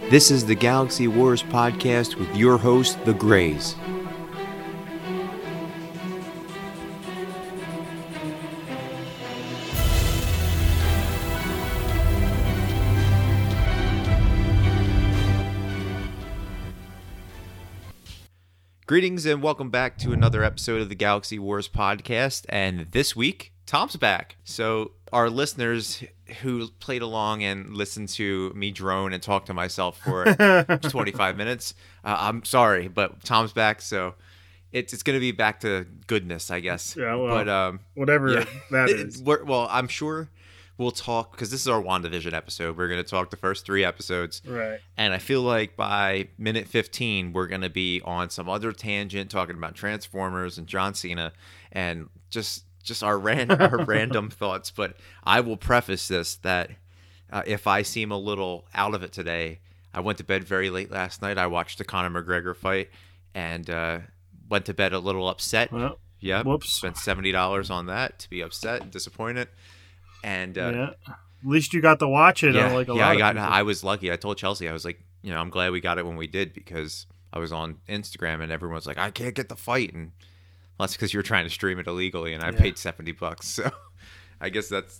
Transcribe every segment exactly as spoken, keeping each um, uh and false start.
This is the Galaxy Wars podcast with your host, The Grays. Greetings and welcome back to another episode of the Galaxy Wars podcast. And this week, Tom's back. So our listeners who played along and listened to me drone and talk to myself for twenty-five minutes, uh, I'm sorry, but Tom's back. So it's it's going to be back to goodness, I guess. Yeah, well, but, um, whatever yeah. that is. We're, well, I'm sure we'll talk, because this is our WandaVision episode. We're going to talk the first three episodes. Right. And I feel like by minute fifteen, we're going to be on some other tangent talking about Transformers and John Cena and just just our, ran- our random thoughts. But I will preface this that uh, if I seem a little out of it today, I went to bed very late last night. I watched the Conor McGregor fight and uh, went to bed a little upset. Well, yeah. whoops. Spent seventy dollars on that to be upset and disappointed. And uh, yeah. At least you got to watch it. Yeah, like a yeah. lot I got. Of people. I was lucky. I told Chelsea, I was like, you know, I'm glad we got it when we did, because I was on Instagram and everyone was like, I can't get the fight, and well, that's because you were trying to stream it illegally, and I Yeah. paid seventy bucks. So I guess that's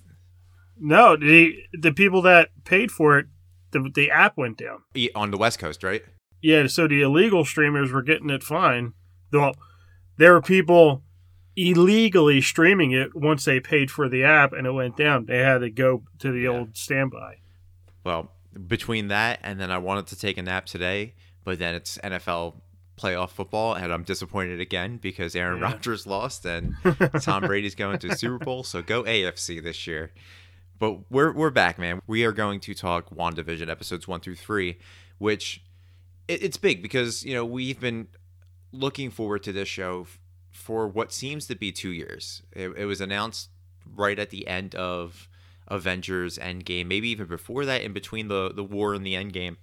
No, the the people that paid for it, the the app went down. on the West Coast, right? Yeah, so the illegal streamers were getting it fine. Though there were people illegally streaming it once they paid for the app and it went down. They had to go to the Yeah. old standby. Well, between that and then I wanted to take a nap today, but then it's N F L playoff football, and I'm disappointed again because Aaron Yeah. Rodgers lost and Tom Brady's going to the Super Bowl. So go A F C this year. But we're we're back, man. We are going to talk WandaVision episodes one through three, which it, it's big because, you know, we've been looking forward to this show f- for what seems to be two years. It, it was announced right at the end of Avengers Endgame, maybe even before that, in between the, the war and the Endgame.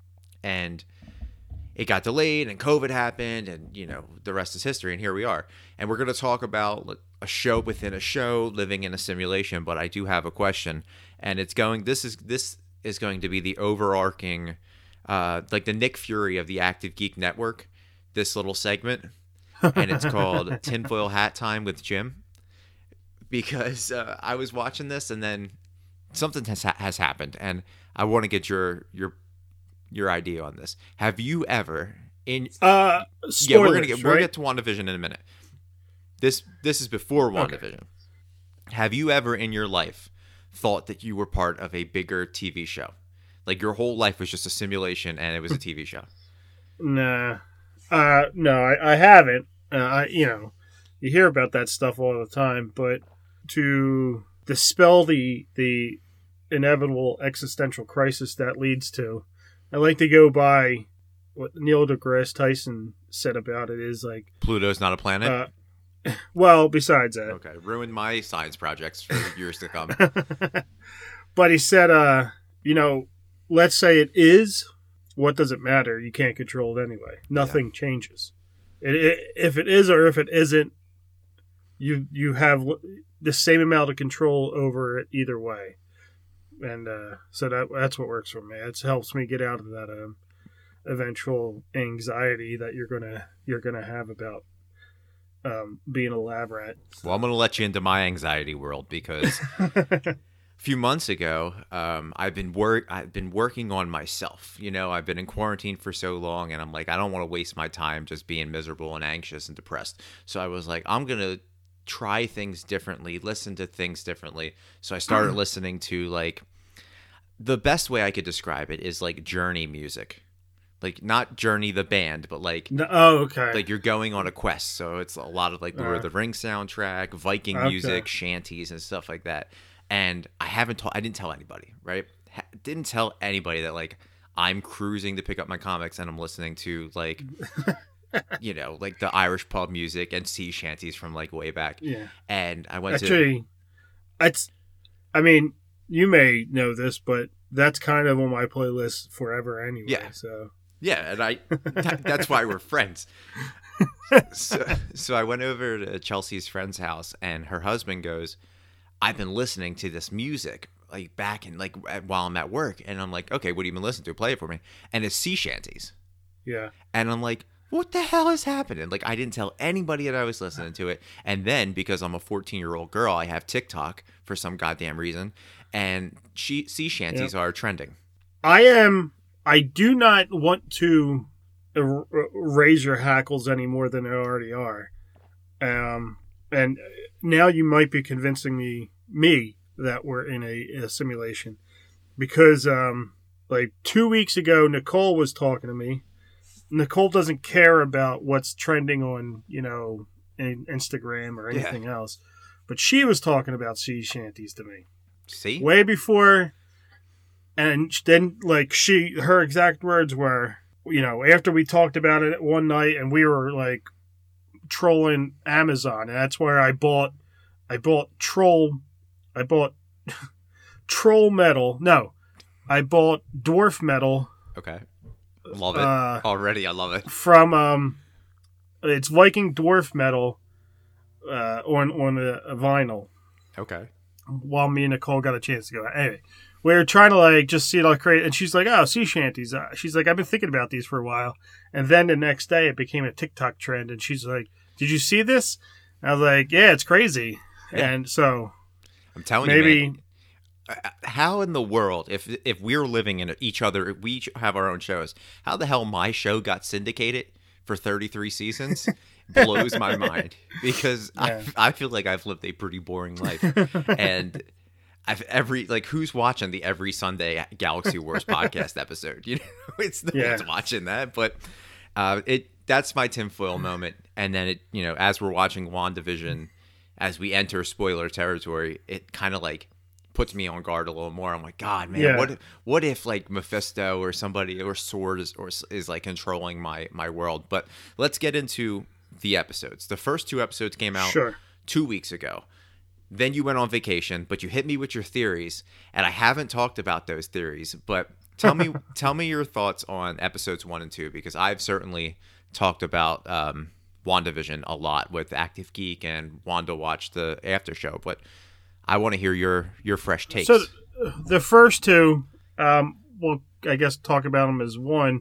And it got delayed and COVID happened and, you know, the rest is history. And here we are. And we're going to talk about a show within a show, living in a simulation. But I do have a question, and it's going, this is, this is going to be the overarching, uh, like the Nick Fury of the Active Geek Network, this little segment. And it's called Tinfoil Hat Time with Jim, because uh, I was watching this and then something has ha- has happened, and I want to get your your your idea on this. Have you ever in Uh, spoilers, yeah we're gonna get we're right? gonna get to WandaVision in a minute. This this is before WandaVision. Okay. Have you ever in your life thought that you were part of a bigger T V show, like your whole life was just a simulation and it was a T V show? Nah. Uh, no, I, I haven't. Uh, I, you know, you hear about that stuff all the time, but to dispel the the inevitable existential crisis that leads to, I like to go by what Neil deGrasse Tyson said about it is like, Pluto's not a planet. uh, well, besides that, Okay, ruined my science projects for years to come. but he said, uh, you know, let's say it is. What does it matter? You can't control it anyway. Nothing yeah. changes. It, it, if it is or if it isn't, you you have the same amount of control over it either way. And uh, so that that's what works for me. It helps me get out of that um, eventual anxiety that you're gonna you're gonna have about um, being a lab rat. Well, I'm gonna let you into my anxiety world because a few months ago, um, I've been work I've been working on myself. You know, I've been in quarantine for so long, and I'm like, I don't want to waste my time just being miserable and anxious and depressed. So I was like, I'm gonna try things differently, listen to things differently. So I started listening to, like, the best way I could describe it is like Journey music. Like, not Journey the band, but like no, oh okay like you're going on a quest. So it's a lot of like Lord Uh, of the Rings soundtrack, Viking okay. music, shanties and stuff like that. And I haven't told I didn't tell anybody, right? Ha- didn't tell anybody that like I'm cruising to pick up my comics and I'm listening to like you know, like the Irish pub music and sea shanties from like way back. Yeah. And I went Actually, to it's I mean, you may know this, but that's kind of on my playlist forever anyway. Yeah. So yeah, and I that, that's why we're friends. so, so I went over to Chelsea's friend's house, and her husband goes, I've been listening to this music like back and like at, while I'm at work, and I'm like, okay, what have you been listening to? Play it for me. And it's sea shanties. Yeah. And I'm like, what the hell is happening? Like, I didn't tell anybody that I was listening to it. And then because I'm a fourteen year old girl, I have TikTok for some goddamn reason, and she, sea shanties yep. are trending. I am. I do not want to er- raise your hackles any more than they already are. Um, and now you might be convincing me me that we're in a, a simulation, because um, like two weeks ago, Nicole was talking to me. Nicole doesn't care about what's trending on, you know, in Instagram or anything yeah. else, but she was talking about sea shanties to me. See, way before. And then, like, she, her exact words were, you know, after we talked about it one night and we were, like, trolling Amazon. And that's where I bought, I bought Troll, I bought Troll Metal. No, I bought Dwarf Metal. Okay. Love it. Uh, Already, I love it. From, um, it's Viking Dwarf Metal uh, on, on a, a vinyl. Okay. While me and Nicole got a chance to go. Anyway. We were trying to, like, just see it all create, and she's like, oh, sea shanties. Uh, she's like, I've been thinking about these for a while. And then the next day, it became a TikTok trend, and she's like, did you see this? And I was like, yeah, it's crazy. Yeah. And so, I'm telling maybe, you, man, how in the world, if if we're living in each other, we each have our own shows, how the hell my show got syndicated for thirty-three seasons blows my mind, because yeah. I, I feel like I've lived a pretty boring life. And I've every like who's watching the every Sunday Galaxy Wars podcast episode? You know, it's no yeah. one's watching that, but uh, it that's my tinfoil moment. And then it, you know, as we're watching WandaVision, as we enter spoiler territory, it kind of like puts me on guard a little more. I'm like, God, man, yeah. what if, what if like Mephisto or somebody or Sword is or is like controlling my my world? But let's get into the episodes. The first two episodes came out sure. two weeks ago. Then you went on vacation, but you hit me with your theories, and I haven't talked about those theories. But tell me, tell me your thoughts on episodes one and two, because I've certainly talked about um, WandaVision a lot with Active Geek and Wanda watched the after show. But I want to hear your your fresh takes. So the first two, um, we'll I guess talk about them as one.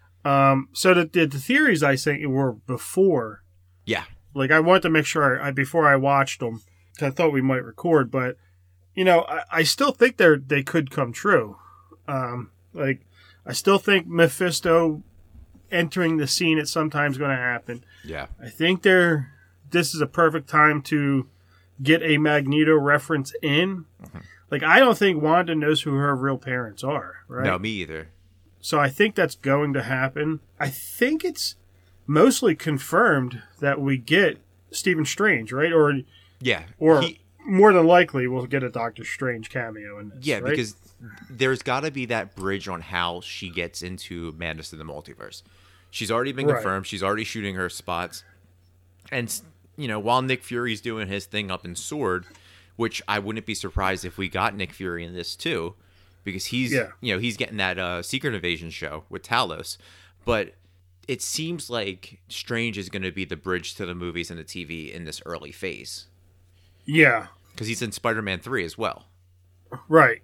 Um, so the, the the theories I think were before. Yeah. Like I wanted to make sure I, before I watched them. I thought we might record, but you know, I, I still think they're they could come true. Um, like I still think Mephisto entering the scene at some time is going to happen. Yeah, I think they're. This is a perfect time to get a Magneto reference in. Mm-hmm. Like I don't think Wanda knows who her real parents are. Right? No, me either. So I think that's going to happen. I think it's mostly confirmed that we get Stephen Strange, right? Or Yeah. Or he, more than likely, we'll get a Doctor Strange cameo in this. Yeah, right? because there's got to be that bridge on how she gets into Madness in the Multiverse. She's already been confirmed. Right. She's already shooting her spots. And, you know, while Nick Fury's doing his thing up in Sword, which I wouldn't be surprised if we got Nick Fury in this too, because he's, yeah. you know, he's getting that uh, Secret Invasion show with Talos. But it seems like Strange is going to be the bridge to the movies and the T V in this early phase. Yeah. Because he's in Spider-Man three as well. Right.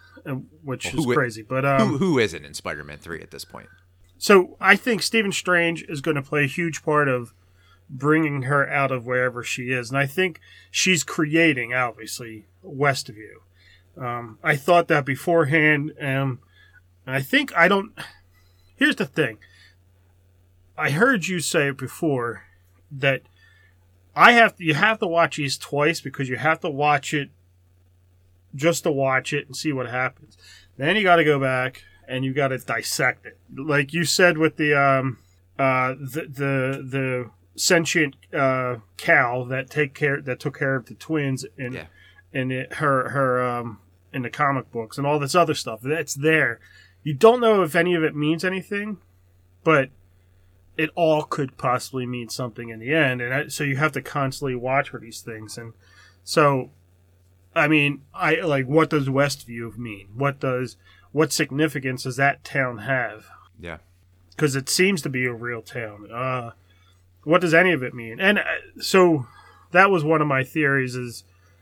Which well, is crazy. But um, who, who isn't in Spider-Man three at this point? So I think Stephen Strange is going to play a huge part of bringing her out of wherever she is. And I think she's creating, obviously, Westview. Um, I thought that beforehand. Um, and I think I don't... Here's the thing. I heard you say it before that I have to, you have to watch these twice because you have to watch it just to watch it and see what happens. Then you got to go back and you got to dissect it, like you said with the um uh the the the sentient uh cow that take care that took care of the twins in yeah. in it, her her um in the comic books and all this other stuff that's there. You don't know if any of it means anything, but it all could possibly mean something in the end, and I, so you have to constantly watch for these things. And so, I mean, I like what does Westview mean? What does what significance does that town have? Yeah, because it seems to be a real town. Uh, what does any of it mean? And uh, so that was one of my theories: is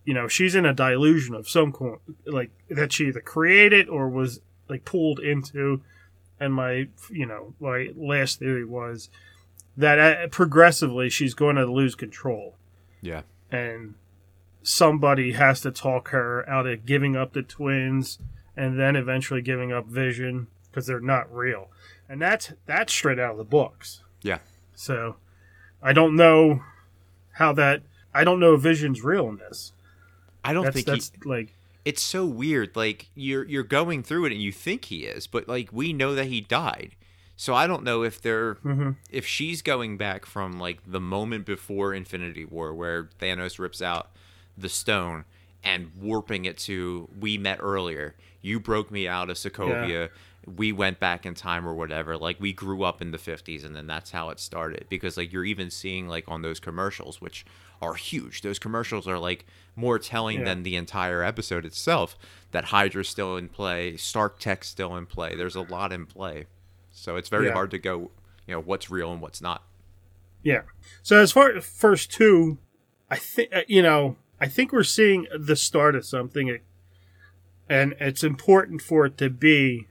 you know, she's in a delusion of some kind, like that she either created or was like pulled into. And my, you know, my last theory was that uh, progressively she's going to lose control. Yeah. And somebody has to talk her out of giving up the twins and then eventually giving up Vision because they're not real. And that's that's straight out of the books. Yeah. So I don't know how that, I don't know if Vision's real in this. I don't that's, think that's he, like, it's so weird. Like you're you're going through it and you think he is, but like we know that he died. So I don't know if they're mm-hmm. if she's going back from like the moment before Infinity War where Thanos rips out the stone and warping it to we met earlier. You broke me out of Sokovia. Yeah. We went back in time or whatever. Like we grew up in the fifties and then that's how it started. Because like you're even seeing like on those commercials, which are huge. Those commercials are like more telling yeah. than the entire episode itself. That Hydra's still in play, Stark Tech's still in play. There's a lot in play. So it's very yeah. hard to go, you know, what's real and what's not. Yeah. So as far as first two, I think, you know, I think we're seeing the start of something. And it's important for it to be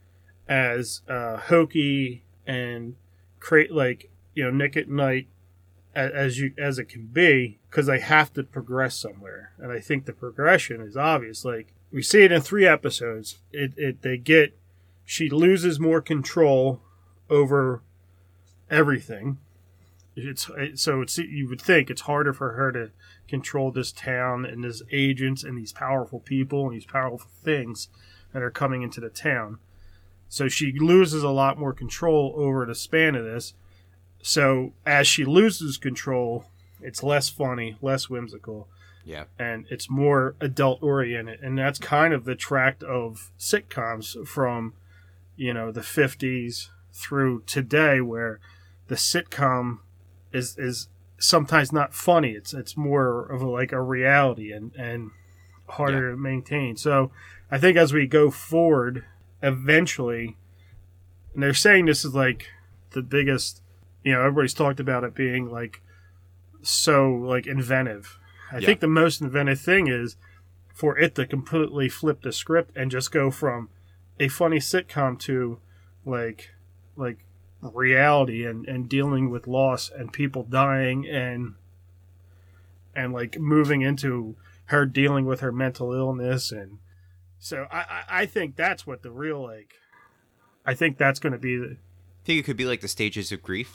as uh, hokey and create like, you know, Nick at Night as, as you as it can be, because they have to progress somewhere. And I think the progression is obvious. Like we see it in three episodes. It, it they get she loses more control over everything. It's it, so it's you would think it's harder for her to control this town and these agents and these powerful people and these powerful things that are coming into the town. So she loses a lot more control over the span of this. So as she loses control, it's less funny, less whimsical. Yeah. And it's more adult oriented. And that's kind of the tract of sitcoms from, you know, the fifties through today, where the sitcom is is sometimes not funny. It's it's more of a, like a reality and, and harder yeah. to maintain. So I think as we go forward, eventually, and they're saying this is like the biggest, you know, everybody's talked about it being like so like inventive. I yeah. think the most inventive thing is for it to completely flip the script and just go from a funny sitcom to like like reality and, and dealing with loss and people dying and and like moving into her dealing with her mental illness. And so I, I think that's what the real like I think that's going to be the, I think it could be like the stages of grief.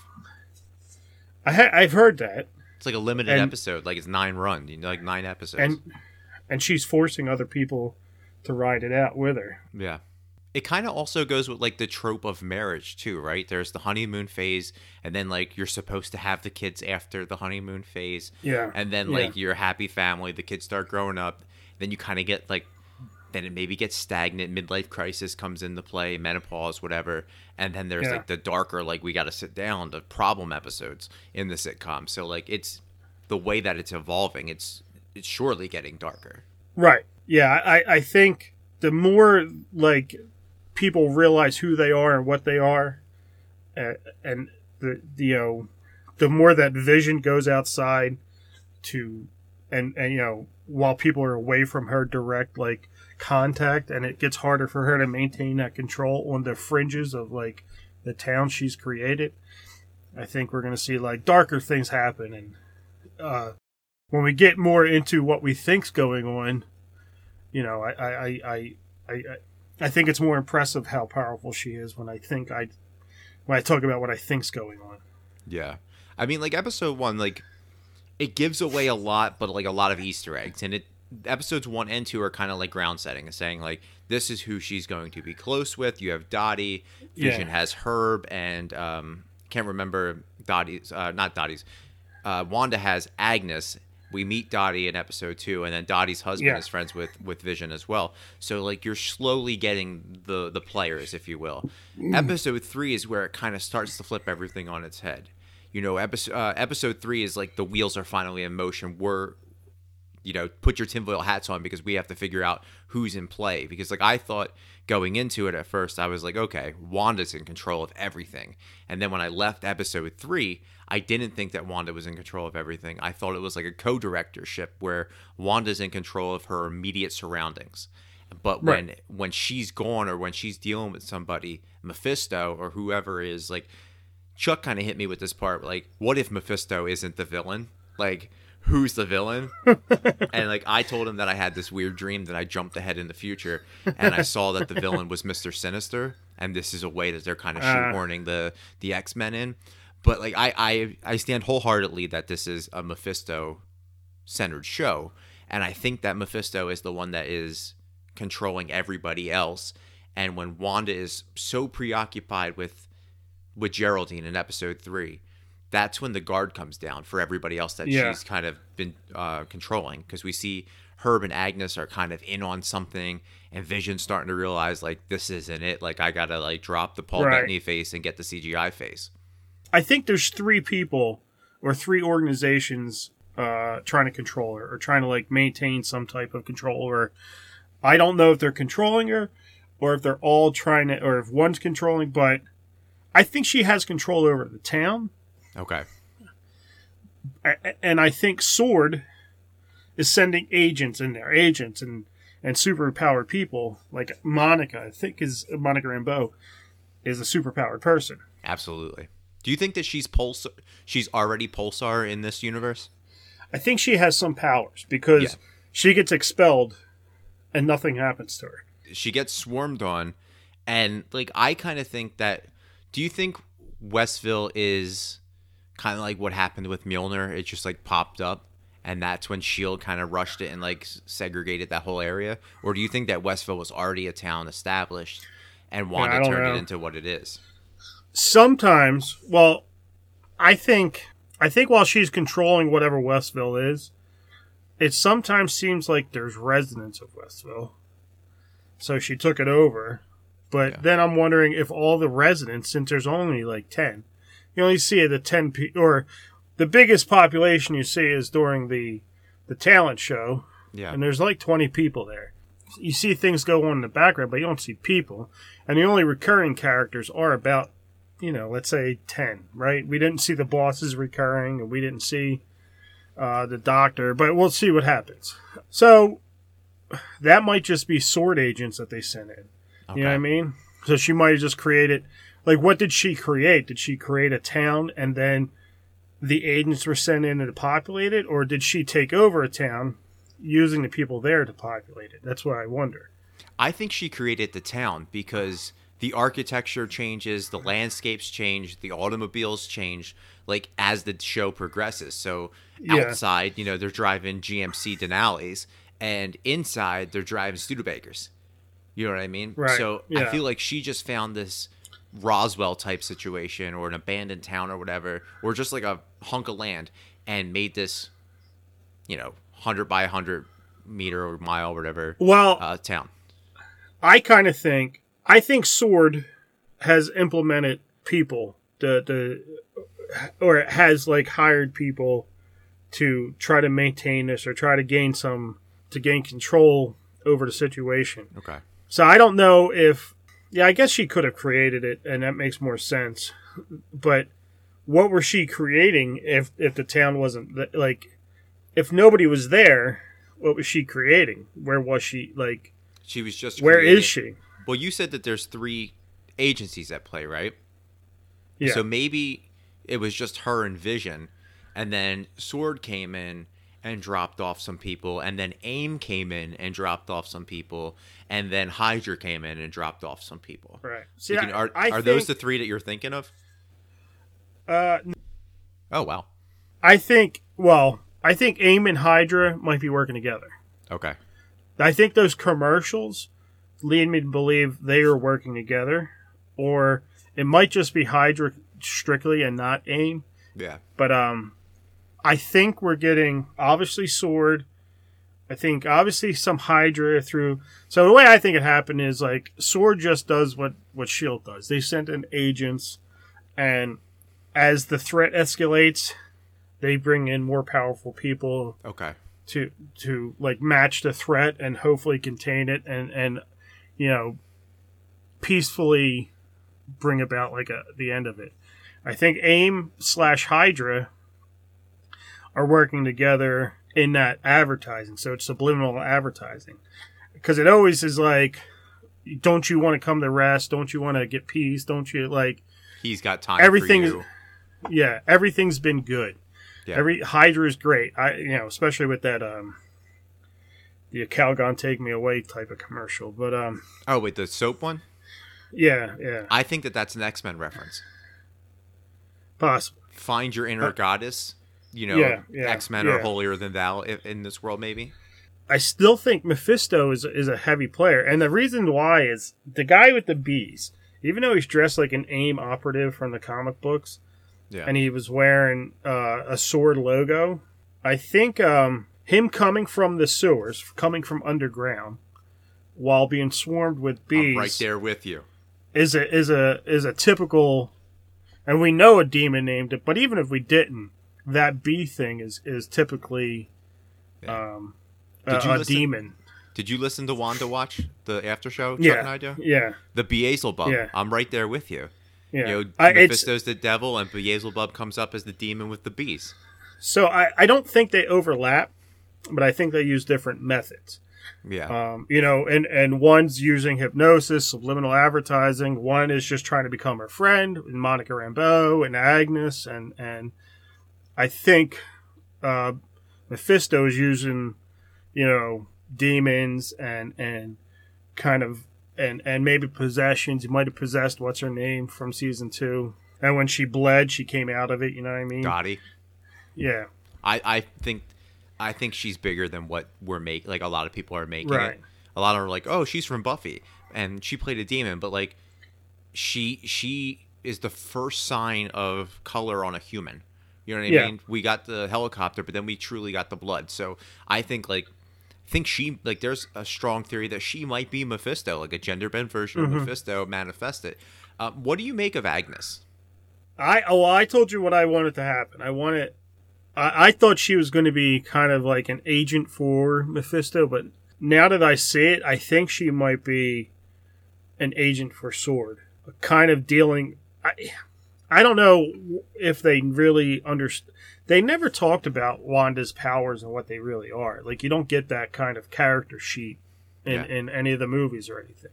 I ha- I've heard that it's like a limited and, episode, like it's nine run, you know, like nine episodes, and and she's forcing other people to ride it out with her. Yeah. It kind of also goes with like the trope of marriage too, right? There's the honeymoon phase, and then like you're supposed to have the kids after the honeymoon phase. Yeah. And then yeah. like you're a happy family, the kids start growing up, then you kind of get like, then it maybe gets stagnant, midlife crisis comes into play, menopause, whatever. And then there's yeah. like the darker, like we got to sit down, the problem episodes in the sitcom. So like it's the way that it's evolving, it's it's surely getting darker. Right. Yeah, I, I think the more like people realize who they are and what they are, uh, and the, the you know the more that Vision goes outside to and and you know while people are away from her direct like contact, and it gets harder for her to maintain that control on the fringes of like the town she's created, I think we're going to see like darker things happen. And uh when we get more into what we think's going on, you know I I I I, I I think it's more impressive how powerful she is when I think I when I talk about what I think's going on. Yeah. I mean, like episode one, like it gives away a lot, but like a lot of Easter eggs. And it episodes one and two are kind of like ground setting, saying like this is who she's going to be close with. You have Dottie, Vision yeah. has Herb, and um can't remember Dottie's uh not Dottie's. Uh Wanda has Agnes. We meet Dottie in episode two, and then Dottie's husband yeah. is friends with, with Vision as well. So, like, you're slowly getting the, the players, if you will. Mm. Episode three is where it kind of starts to flip everything on its head. You know, episode uh, episode three is like the wheels are finally in motion. We're you know, put your tinfoil hats on because we have to figure out who's in play. Because like I thought going into it at first, I was like, okay, Wanda's in control of everything. And then when I left episode three, I didn't think that Wanda was in control of everything. I thought it was like a co-directorship where Wanda's in control of her immediate surroundings. But when right. when she's gone or when she's dealing with somebody, Mephisto or whoever is, like, Chuck kind of hit me with this part, like, what if Mephisto isn't the villain? Like, who's the villain? And, like, I told him that I had this weird dream that I jumped ahead in the future, and I saw that the villain was Mister Sinister, and this is a way that they're kind of shoehorning the, the X-Men in. But, like, I, I, I stand wholeheartedly that this is a Mephisto-centered show, and I think that Mephisto is the one that is controlling everybody else. And when Wanda is so preoccupied with with Geraldine in episode three, that's when the guard comes down for everybody else that yeah. she's kind of been uh, controlling. Because we see Herb and Agnes are kind of in on something, and Vision's starting to realize, like, this isn't it. Like, I gotta, like, drop the Paul right. Bettany face and get the C G I face. I think there's three people or three organizations uh, trying to control her or trying to, like, maintain some type of control. Or I don't know if they're controlling her or if they're all trying to, or if one's controlling, but I think she has control over the town. Okay. And I think Sword is sending agents in there, agents and, and superpowered people. Like Monica, I think is Monica Rambeau is a superpowered person. Absolutely. Do you think that she's Pulsar? She's already Pulsar in this universe? I think she has some powers because yeah. she gets expelled and nothing happens to her. She gets swarmed on, and like I kind of think that. Do you think Westville is kind of like what happened with Mjolnir? It just like popped up, and that's when S H I E L D kind of rushed it and like segregated that whole area? Or do you think that Westville was already a town established, and Wanda yeah, turned know. it into what it is? Sometimes, well, I think I think while she's controlling whatever Westville is, it sometimes seems like there's residents of Westville. So she took it over. But yeah. then I'm wondering if all the residents, since there's only like ten, you only see the ten, pe- or the biggest population you see is during the the talent show. Yeah. And there's like twenty people there. You see things go on in the background, but you don't see people. And the only recurring characters are about, you know, let's say ten, right? We didn't see the bosses recurring, and we didn't see uh, the doctor, but we'll see what happens. So that might just be Sword agents that they sent in. Okay. You know what I mean? So she might have just created, like, what did she create? Did she create a town and then the agents were sent in to populate it? Or did she take over a town using the people there to populate it? That's what I wonder. I think she created the town because the architecture changes, the landscapes change, the automobiles change, like, as the show progresses. So outside, yeah. you know, they're driving G M C Denali's, and inside they're driving Studebakers. You know what I mean? Right. So yeah. I feel like she just found this Roswell type situation or an abandoned town or whatever, or just like a hunk of land, and made this, you know, one hundred by one hundred meter or mile or whatever well, uh, town. I kind of think, I think Sword has implemented people, the, the, or has like hired people to try to maintain this or try to gain some, to gain control over the situation. Okay. So I don't know if, yeah, I guess she could have created it, and that makes more sense. But what was she creating if, if the town wasn't, like, if nobody was there, what was she creating? Where was she, like, she was just where creating, is she? Well, you said that there's three agencies at play, right? Yeah. So maybe it was just her and Vision, and then Sword came in and dropped off some people, and then AIM came in and dropped off some people, and then Hydra came in and dropped off some people. Right. See, can, are I, I are think, those the three that you're thinking of? Uh. Oh, wow. I think, well, I think AIM and Hydra might be working together. Okay. I think those commercials lead me to believe they are working together, or it might just be Hydra strictly and not AIM. Yeah. But, um... I think we're getting, obviously, Sword. I think, obviously, some Hydra through... So, the way I think it happened is, like, Sword just does what, what S H I E L D does. They send in agents, and as the threat escalates, they bring in more powerful people. Okay. to to like match the threat and hopefully contain it and and you know peacefully bring about like a the end of it. I think AIM slash Hydra are working together in that advertising, so it's subliminal advertising, because it always is like, don't you want to come to rest? Don't you want to get peace? Don't you like? He's got time. Everything, for you. Yeah, everything's been good. Yeah. Every Hydra is great. I you know especially with that um the Calgon Take Me Away type of commercial, but um oh wait, the soap one. Yeah, yeah. I think that that's an X-Men reference. Possible. Find your inner uh, goddess. You know, yeah, yeah, X-Men yeah. are holier than thou in this world, maybe. I still think Mephisto is is a heavy player, and the reason why is the guy with the bees. Even though he's dressed like an AIM operative from the comic books, yeah, and he was wearing uh, a sword logo, I think um, him coming from the sewers, coming from underground, while being swarmed with bees, I'm right there with you, is a is a is a typical, and we know a demon named it, but even if we didn't, that bee thing is is typically yeah. um, Did a, you a listen, demon. Did you listen to Wanda Watch, the after show? Chuck Yeah, and I do? yeah. The Beelzebub. Yeah. I'm right there with you. Yeah, You know, I, Mephisto's the devil, and Beelzebub comes up as the demon with the bees. So I, I don't think they overlap, but I think they use different methods. Yeah. Um, you know, and, and one's using hypnosis, subliminal advertising. One is just trying to become her friend, and Monica Rambeau and Agnes, and and I think uh, Mephisto is using, you know, demons and and kind of and and maybe possessions. He might have possessed what's her name from season two, and when she bled, she came out of it. You know what I mean? Dottie. Yeah. I, I think I think she's bigger than what we're making. Like a lot of people are making Right. it. A lot of them are like, oh, she's from Buffy, and she played a demon, but like, she she is the first sign of color on a human. You know what I Yeah. mean? We got the helicopter, but then we truly got the blood. So I think like. think she like there's a strong theory that she might be Mephisto, like a gender bent version Mm-hmm. of Mephisto manifested. Um, what do you make of Agnes? I oh well, I told you what I wanted to happen. I wanted I, I thought she was going to be kind of like an agent for Mephisto, but now that I see it, I think she might be an agent for Sword, kind of dealing. I I don't know if they really understand. They never talked about Wanda's powers and what they really are. Like, you don't get that kind of character sheet in, Yeah. in any of the movies or anything.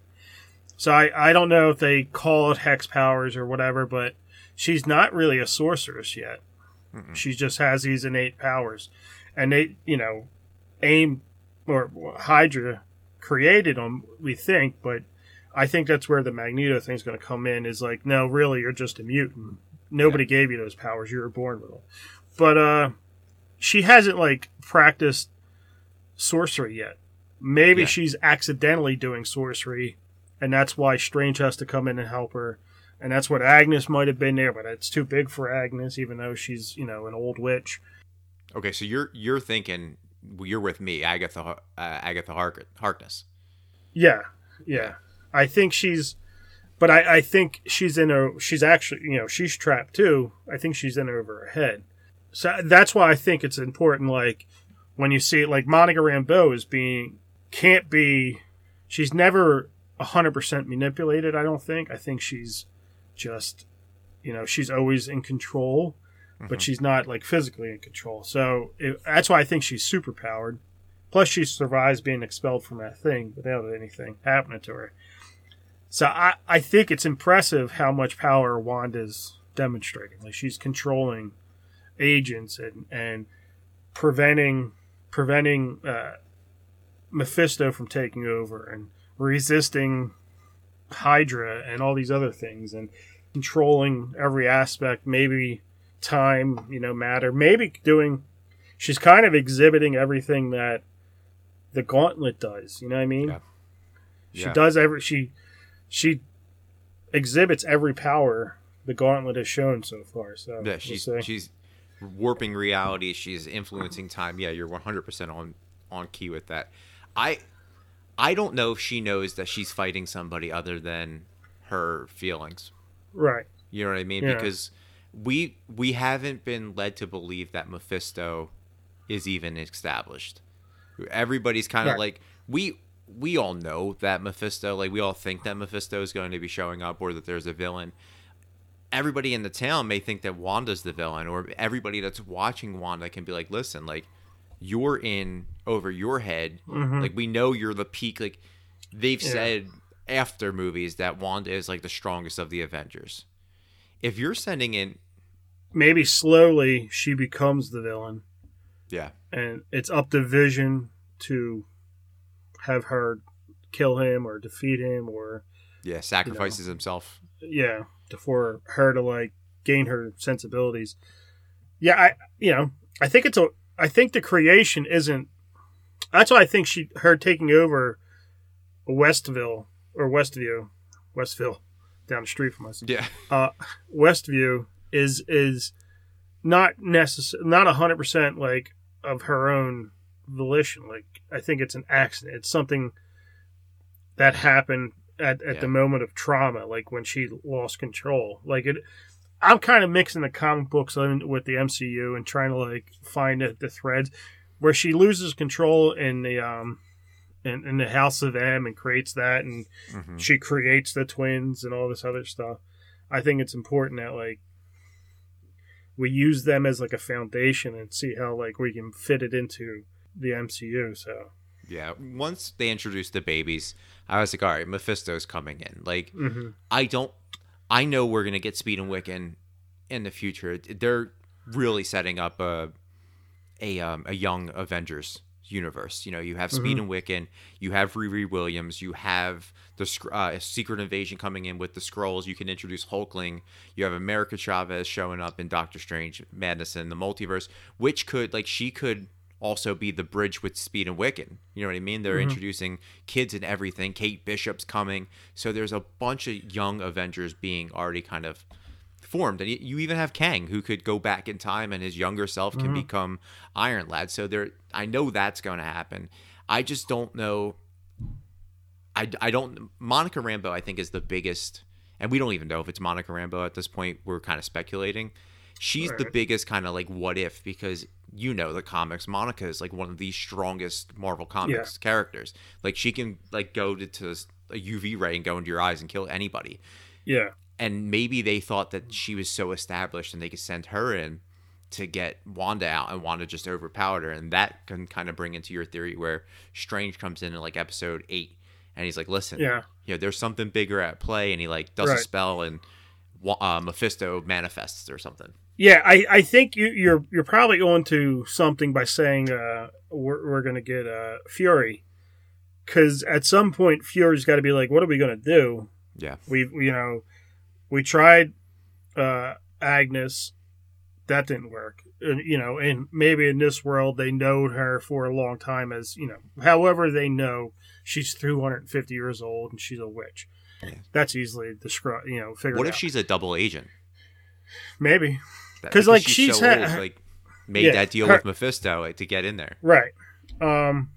So I, I don't know if they call it hex powers or whatever, but she's not really a sorceress yet. Mm-mm. She just has these innate powers. And they, you know, AIM or Hydra created them, we think, but I think that's where the Magneto thing's going to come in, is like, no, really, you're just a mutant. Nobody Yeah. gave you those powers. You were born with them. But uh, she hasn't, like, practiced sorcery yet. Maybe Yeah. she's accidentally doing sorcery, and that's why Strange has to come in and help her. And that's what Agnes might have been there, but it's too big for Agnes, even though she's, you know, an old witch. Okay, so you're you're thinking you're with me, Agatha uh, Agatha Hark- Harkness. Yeah, yeah. I think she's... But I, I think she's in her... She's actually, you know, she's trapped too. I think she's in over her head. So that's why I think it's important, like, when you see it, like, Monica Rambeau is being... Can't be... She's never one hundred percent manipulated, I don't think. I think she's just... You know, she's always in control, but Mhm. she's not, like, physically in control. So it, that's why I think she's superpowered. Plus, she survives being expelled from that thing without anything happening to her. So I, I think it's impressive how much power Wanda's demonstrating. Like, she's controlling agents and, and preventing preventing uh, Mephisto from taking over, and resisting Hydra and all these other things, and controlling every aspect, maybe time, you know, matter, maybe doing... She's kind of exhibiting everything that the Gauntlet does, you know what I mean? Yeah. She Yeah. does every... She... She exhibits every power the Gauntlet has shown so far. So Yeah, we'll she's see. she's warping reality. She's influencing time. Yeah, you're one hundred percent on on key with that. I I don't know if she knows that she's fighting somebody other than her feelings. Right. You know what I mean? Yeah. Because we we haven't been led to believe that Mephisto is even established. Everybody's kind of Right. like we we all know that Mephisto, like we all think that Mephisto is going to be showing up or that there's a villain. Everybody in the town may think that Wanda's the villain, or everybody that's watching Wanda can be like, listen, like you're in over your head. Mm-hmm. Like we know you're the peak. Like they've Yeah. said after movies that Wanda is like the strongest of the Avengers. If you're sending in, Maybe slowly she becomes the villain, yeah, and it's up to Vision to have her kill him or defeat him, or yeah, sacrifices himself. yeah, to, for her to like gain her sensibilities. Yeah, I you know I think it's a I think the creation isn't. That's why I think she her taking over Westville or Westview, Westville, down the street from us. Yeah, Uh, Westview is is not necess- not a hundred percent like of her own volition. Like I think it's an accident. It's something that happened at, at Yeah. the moment of trauma, like when she lost control. Like it, I'm kind of mixing the comic books in with the M C U and trying to like find the, the threads where she loses control in the um in, in the House of M and creates that, and Mhm. she creates the twins and all this other stuff. I think it's important that like we use them as like a foundation and see how like we can fit it into the M C U. So yeah. Once they introduced the babies, I was like, all right, Mephisto's coming in. Like, hmm I don't. I know we're gonna get Speed and Wiccan in the future. They're really setting up a a um, a young Avengers universe. You know, you have Speed Mhm. and Wiccan, you have Riri Williams, you have the Sc- uh, Secret Invasion coming in with the Skrulls. You can introduce Hulkling. You have America Chavez showing up in Doctor Strange, Madness in the Multiverse, which could like she could also be the bridge with Speed and Wiccan. You know what I mean? They're Mhm. introducing kids and everything. Kate Bishop's coming, so there's a bunch of young Avengers being already kind of formed, and y- you even have Kang, who could go back in time and his younger self can Mhm. become Iron Lad. So there, I know that's going to happen. I just don't know. I, I don't. Monica Rambeau, I think, is the biggest, and we don't even know if it's Monica Rambeau at this point. We're kind of speculating. She's the Right. biggest kind of like what if, because you know the comics. Monica is like one of the strongest Marvel Comics characters. Like she can like go to, to a U V ray and go into your eyes and kill anybody. yeah, And maybe they thought that she was so established and they could send her in to get Wanda out, and Wanda just overpowered her. And that can kind of bring into your theory where Strange comes in in like episode eight and he's like, listen, yeah, you know, there's something bigger at play. And he like does a Right. spell and uh, Mephisto manifests or something. yeah. I, I think you, you're you're probably going to something by saying uh, we're we're going to get uh, Fury, because at some point Fury's got to be like, what are we going to do? Yeah. We you know we tried uh, Agnes, that didn't work. And, you know, and maybe in this world they knowed her for a long time as, you know, however they know she's two hundred fifty years old and she's a witch. Yeah. That's easily described, you know, figured What out. if she's a double agent? Maybe. That- 'Cause, like, she's so ha- old, like made Yeah, that deal her- with Mephisto like, to get in there. Right. Um,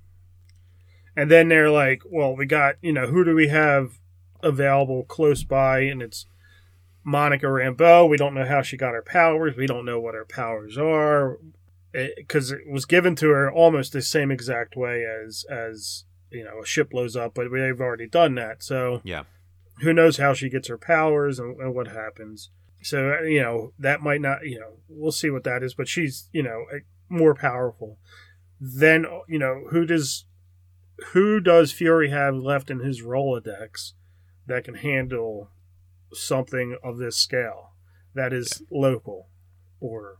and then they're like, well, we got, you know, who do we have available close by? And it's Monica Rambeau. We don't know how she got her powers. We don't know what her powers are, because it, it was given to her almost the same exact way as, as you know, a ship blows up, but they've already done that. So Yeah. who knows how she gets her powers and, and what happens. So, you know, that might not, you know, we'll see what that is, but she's, you know, more powerful. Then, you know, who does who does Fury have left in his Rolodex that can handle something of this scale that is local or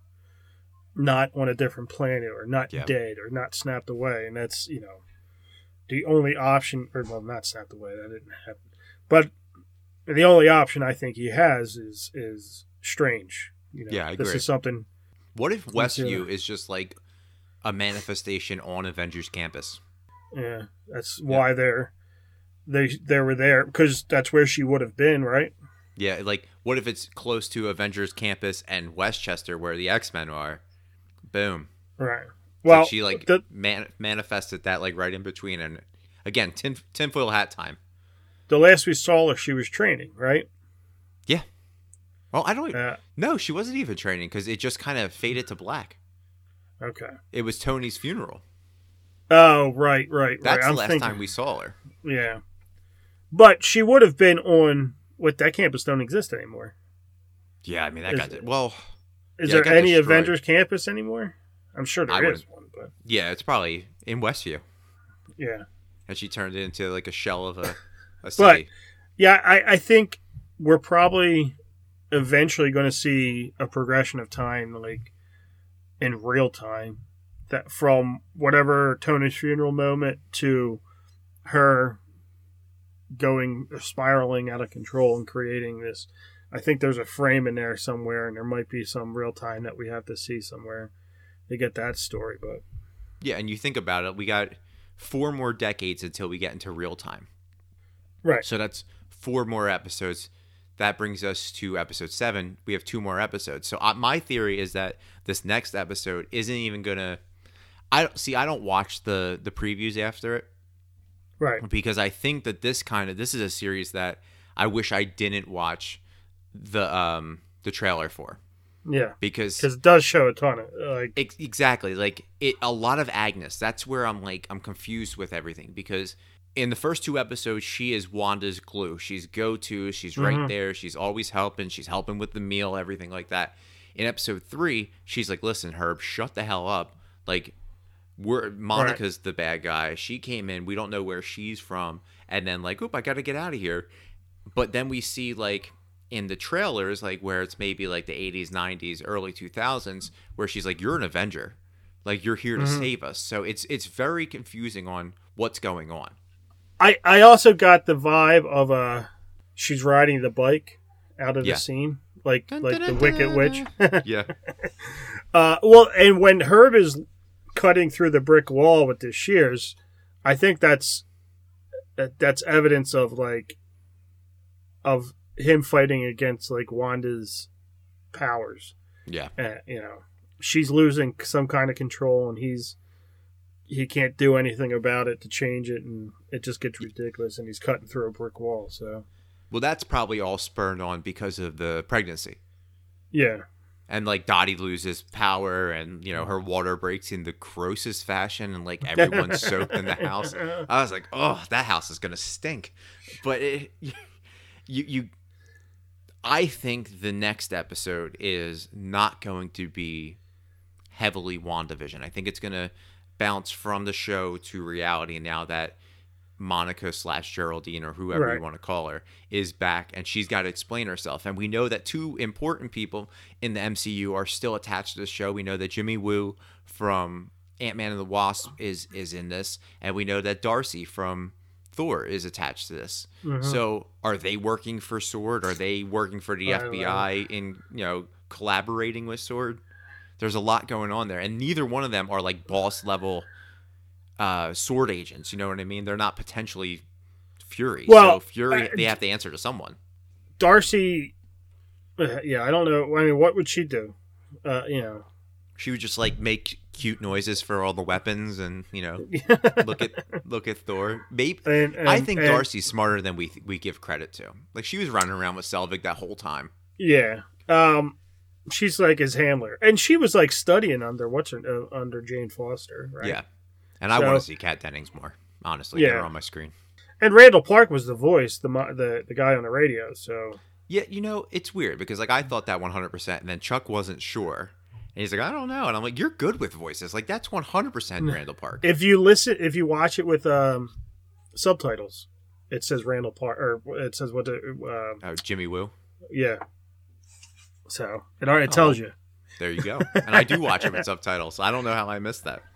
not on a different planet or not Yeah. dead or not snapped away? And that's, you know, the only option, or well, not snapped away, that didn't happen. But the only option I think he has is is Strange. You know, Yeah, I this agree. is something. What if Let's do Westview that. is just like a manifestation on Avengers Campus? Yeah, that's why they're they they were there, because that's where she would have been, right? Yeah, like what if it's close to Avengers Campus and Westchester where the X-Men are? Boom. Right. Well, Well, she like the man- manifested that like right in between, and again, tin tinfoil hat time. the last we saw her, she was training, right? Yeah. Well, I don't. Uh, No, she wasn't even training because it just kind of faded to black. Okay. It was Tony's funeral. Oh, right, right, That's right. the I'm last thinking, time we saw her. Yeah. But she would have been on... What, that campus don't exist anymore. Yeah, I mean, that Is- got did. Well, Is yeah, it there got any destroyed. Avengers campus anymore? I'm sure I there would- is one, but... yeah, it's probably in Westview. Yeah. And she turned it into like a shell of a, a city. Yeah, I, I think we're probably eventually going to see a progression of time, like in real time, that from whatever Tony's funeral moment to her going spiraling out of control and creating this. I think there's a frame in there somewhere, and there might be some real time that we have to see somewhere to get that story. But Yeah, and you think about it, we got four more decades until we get into real time. right, So that's four more episodes. That brings us to episode seven. We have two more episodes. So uh, my theory is that this next episode isn't even gonna. I don't see. I don't watch the the previews after it right, because I think that this kind of this is a series that I wish I didn't watch the um the trailer for yeah, because because it does show a ton of like Ex- exactly like it a lot of Agnes. That's where I'm like I'm confused with everything because in the first two episodes she is Wanda's glue. She's go-to, she's right Mhm. there, she's always helping, she's helping with the meal, everything like that. In episode three she's like, listen Herb, shut the hell up, like we're Monica's the bad guy, she came in, we don't know where she's from, and then like, oop, I gotta get out of here. But then we see like in the trailers, like where it's maybe like the eighties, nineties, early two thousands, where she's like, you're an Avenger. Like you're here to Mhm. save us. So it's it's very confusing on what's going on. I, I also got the vibe of uh she's riding the bike out of Yeah. the scene, like Dun, like dun, the dun, Wicked dun, Witch. Yeah. uh, well, and when Herb is cutting through the brick wall with the shears, I think that's that that's evidence of like of him fighting against like Wanda's powers. Yeah. Uh, you know, she's losing some kind of control, and he's he can't do anything about it to change it, and it just gets ridiculous, and he's cutting through a brick wall. So Well, that's probably all spurred on because of the pregnancy. yeah, And like Dottie loses power and, you know, her water breaks in the grossest fashion and like everyone's soaked in the house. I was like, oh, that house is going to stink. But it, you, you, I think the next episode is not going to be heavily WandaVision. I think it's going to bounce from the show to reality now that Monica slash Geraldine or whoever Right. you want to call her is back and she's got to explain herself. And we know that two important people in the M C U are still attached to the show. We know that Jimmy Woo from Ant-Man and the Wasp is is in this, and we know that Darcy from Thor is attached to this. Mhm. So are they working for Sword? Are they working for the I don't F B I in, you know, collaborating with Sword? There's a lot going on there, and neither one of them are like boss level uh, Sword agents. You know what I mean? They're not potentially Fury. Well, so Fury, uh, they have to answer to someone. Darcy. uh, Yeah, I don't know. I mean, what would she do? Uh, you know, She would just like make cute noises for all the weapons, and you know, look at look at Thor. Maybe and, and I think and- Darcy's smarter than we we give credit to. Like she was running around with Selvig that whole time. Yeah. Um, she's like his handler, and she was like studying under what's her uh, under Jane Foster, right? Yeah, and I So- want to see Kat Dennings more. Honestly, Yeah. get her on my screen. And Randall Park was the voice, the mo- the the guy on the radio. So Yeah, you know, it's weird because like I thought that one hundred percent, and then Chuck wasn't sure, and he's like, I don't know, and I'm like, you're good with voices, like that's one hundred percent Randall Park. if you listen, if you watch it with um, subtitles, it says Randall Park, or it says what the uh, Oh, Jimmy Woo. yeah. So it already tells Oh. you. There you go. And I do watch it with subtitles. I don't know how I missed that.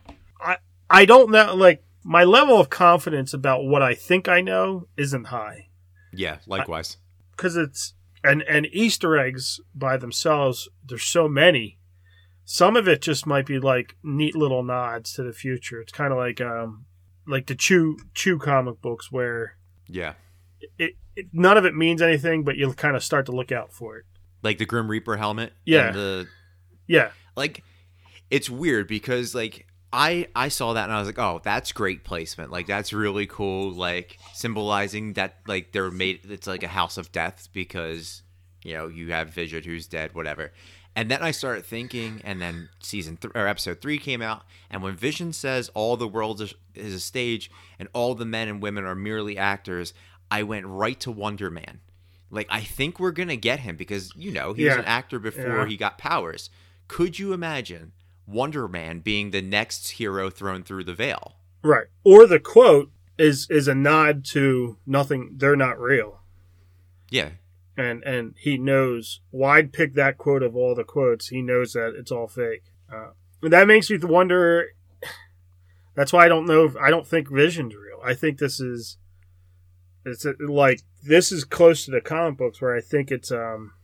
I don't know, like my level of confidence about what I think I know isn't high. Yeah, likewise. Because it's and and Easter eggs by themselves, there's so many. Some of it just might be like neat little nods to the future. It's kind of like um like the Chew Chew comic books where Yeah. it, it none of it means anything, but you'll kind of start to look out for it. Like the Grim Reaper helmet. Yeah. And the Yeah, like it's weird because like I I saw that and I was like, oh, that's great placement. Like that's really cool. Like symbolizing that like they're made. It's like a house of death because you know you have Vision who's dead, whatever. And then I started thinking, and then season th- or episode three came out, and when Vision says all the world is, is a stage and all the men and women are merely actors, I went right to Wonder Man. Like, I think we're gonna get him because you know he yeah. was an actor before yeah. he got powers. Could you imagine Wonder Man being the next hero thrown through the veil? Right. Or the quote is is a nod to nothing. They're not real. Yeah. And and he knows why'd pick that quote of all the quotes. He knows that it's all fake. Uh, and that makes me wonder. That's why I don't know. If, I don't think Vision's real. I think this is. It's a, like this is close to the comic books where I think it's um.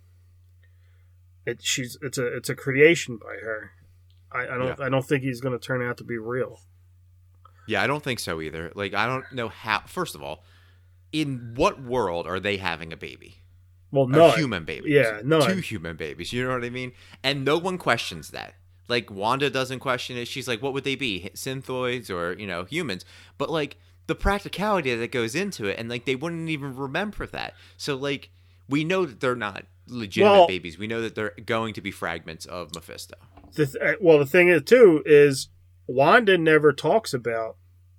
It she's it's a it's a creation by her. I, I don't yeah. I don't think he's going to turn out to be real. Yeah, I don't think so either. Like I don't know how. First of all, in what world are they having a baby? Well, no human babies. Yeah, no, two human babies. You know what I mean? And no one questions that. Like Wanda doesn't question it. She's like, "What would they be? Synthoids or you know humans?" But like the practicality that goes into it, and like they wouldn't even remember that. So like we know that they're not legitimate well, babies. We know that they're going to be fragments of Mephisto. The th- well, the thing is too is Wanda never talks about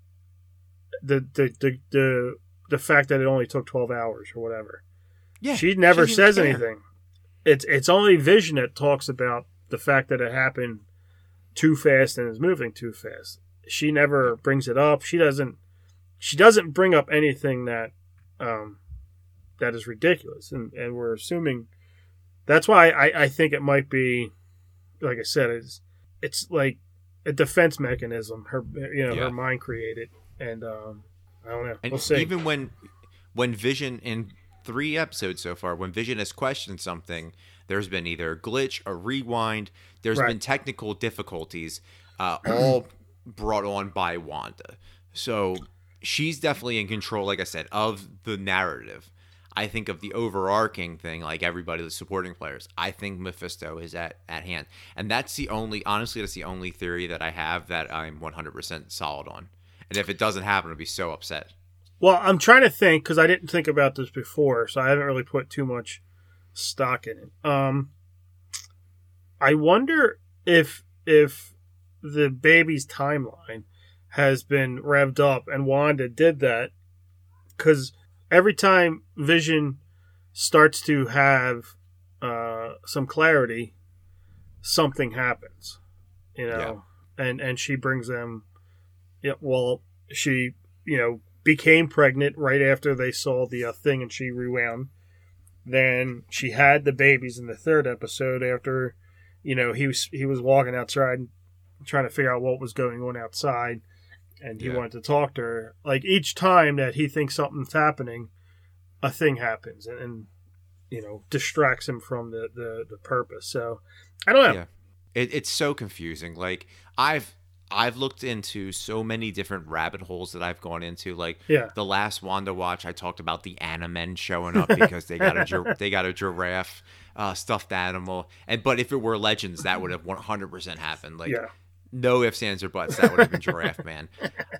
the the the the, the fact that it only took twelve hours or whatever. Yeah, she never she says anything. It's it's only Vision that talks about the fact that it happened too fast and is moving too fast. She never brings it up. She doesn't. She doesn't bring up anything that um, that is ridiculous, and, and we're assuming that's why I, I think it might be, like I said, it's it's like a defense mechanism. Her you know yeah. her mind created, and um, I don't know. And we'll see. Even when when Vision in three episodes so far, when Vision has questioned something, there's been either a glitch, a rewind. There's right. been technical difficulties, uh, all brought on by Wanda. So she's definitely in control, like I said, of the narrative. I think of the overarching thing, like everybody, the supporting players. I think Mephisto is at, at hand. And that's the only, honestly, that's the only theory that I have that I'm one hundred percent solid on. And if it doesn't happen, I'll be so upset. Well, I'm trying to think, because I didn't think about this before, so I haven't really put too much stock in it. Um, I wonder if if the baby's timeline has been revved up, and Wanda did that, because every time Vision starts to have uh, some clarity, something happens, you know, yeah. and and she brings them. Yeah, well, she you know. became pregnant right after they saw the uh, thing and she rewound. Then she had the babies in the third episode after, you know, he was he was walking outside trying to figure out what was going on outside and he yeah. wanted to talk to her. Like each time that he thinks something's happening, a thing happens and, and you know, distracts him from the, the, the purpose. So, I don't know. Yeah. It, it's so confusing. Like, I've I've looked into so many different rabbit holes that I've gone into. Like yeah. the last Wanda watch, I talked about the Animen showing up because they got a they got a giraffe uh, stuffed animal. And but if it were Legends, that would have one hundred percent happened. Like yeah. no ifs, ands, or buts. That would have been Giraffe Man.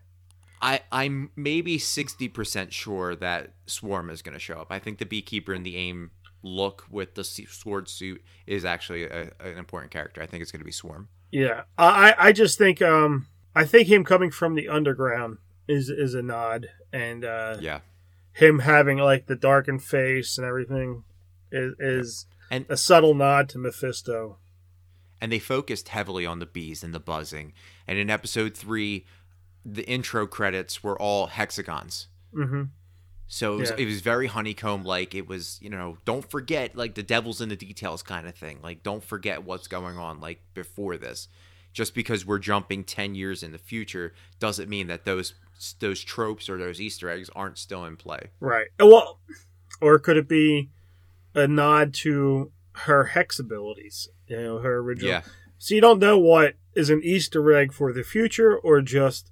I I'm maybe sixty percent sure that Swarm is going to show up. I think the Beekeeper and the AIM look with the sword suit is actually a, an important character. I think it's going to be Swarm. Yeah, I I just think um I think him coming from the underground is is a nod, and uh, yeah, him having like the darkened face and everything is is and, a subtle nod to Mephisto. And they focused heavily on the bees and the buzzing. And in episode three, the intro credits were all hexagons. Mm-hmm. So it was, yeah. it was very honeycomb-like. It was, you know, don't forget, like, the devil's in the details kind of thing. Like, don't forget what's going on, like, before this. Just because we're jumping ten years in the future doesn't mean that those those tropes or those Easter eggs aren't still in play. Right. Well, or could it be a nod to her hex abilities? You know, her original. Yeah. So you don't know what is an Easter egg for the future or just,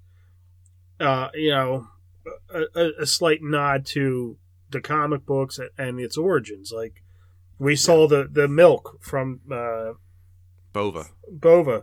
uh, you know... A, a slight nod to the comic books and its origins. Like we saw yeah. the, the milk from uh, Bova. Bova.